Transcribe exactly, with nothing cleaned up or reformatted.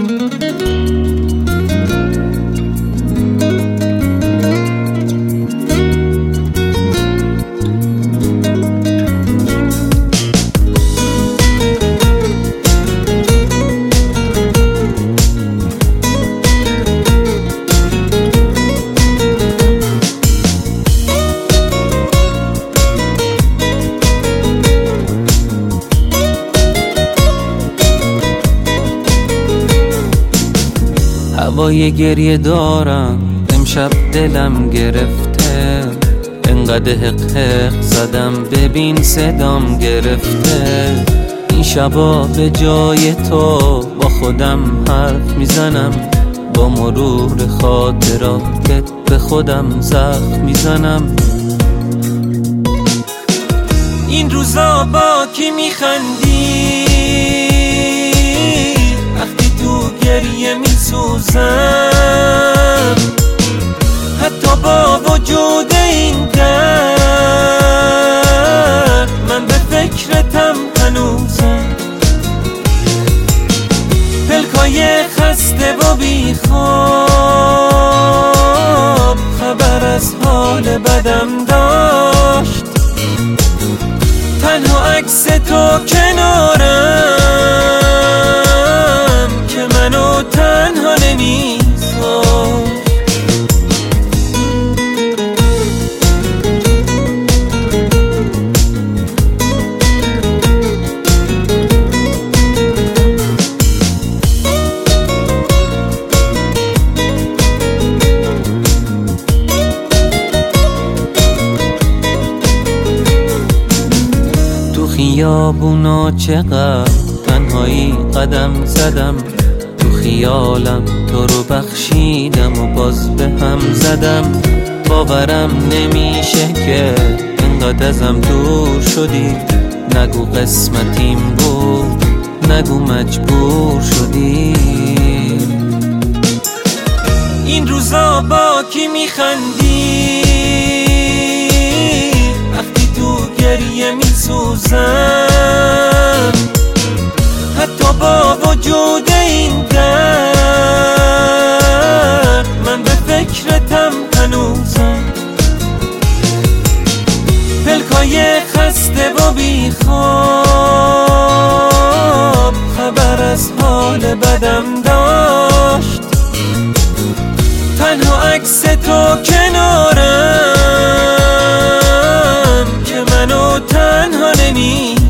هوای گریه دارم امشب دلم گرفته، انقدر حق حق زدم ببین صدام گرفته. این شبا به جای تو با خودم حرف میزنم، با مرور خاطراتت به خودم زخم میزنم. این روزا با کی میخندی وقتی تو گریه میسوزم؟ حتی با وجود این درد من به فکرتم هنوزم. پلکای خسته و بیخواب خبر از حال بدم داشت، تنها عکس تو کنارم که منو تنها نمیذاشت. خیابونا چقدر تنهایی قدم زدم، تو خیالم تو رو بخشیدم و باز به هم زدم. باورم نمیشه که اینقدر ازم دور شدی، نگو قسمتیم بود، نگو مجبور شدی. این روزا با کی میخندی وقتی تو گریه میسوزم؟ حتی با وجود این درد من به فکرتم هنوزم. پلکای خسته و بیخواب خبر از حال بدم داشت، تنها عکس تو کنارم که منو تنها نمی